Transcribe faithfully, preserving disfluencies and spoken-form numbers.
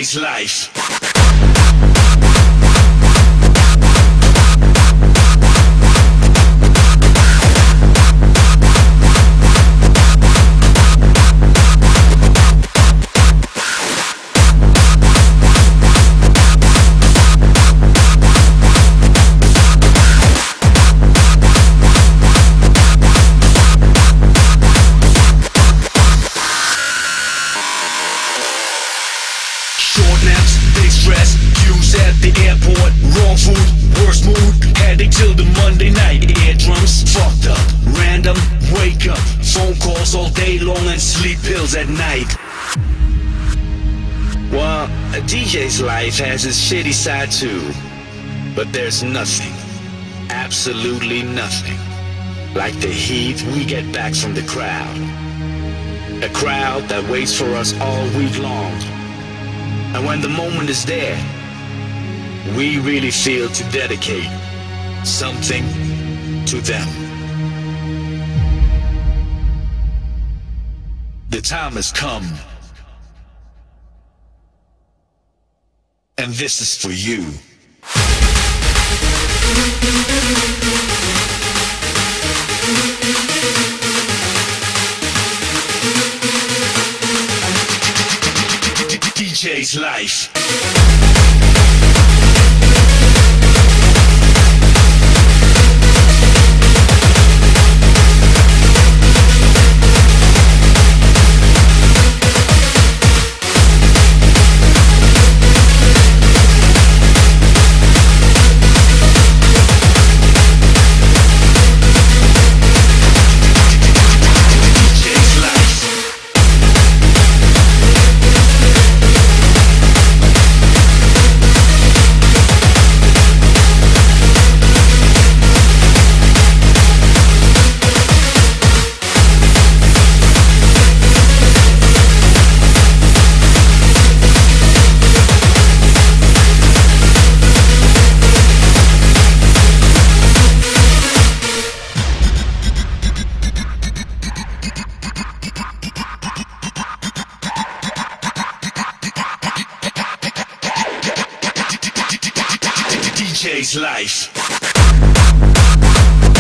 DJ's life. Short naps, big stress, queues at the airport, wrong food, worst mood, headache till the Monday night. Eardrums fucked up, random, wake up, phone calls all day long and sleep pills at night. Well, a D J's life has its shitty side too, but there's nothing, absolutely nothing, like the heat we get back from the crowd. A crowd that waits for us all week long. And when the moment is there, we really feel to dedicate something to them. The time has come, and this is for you. DJ's life. DJ's life.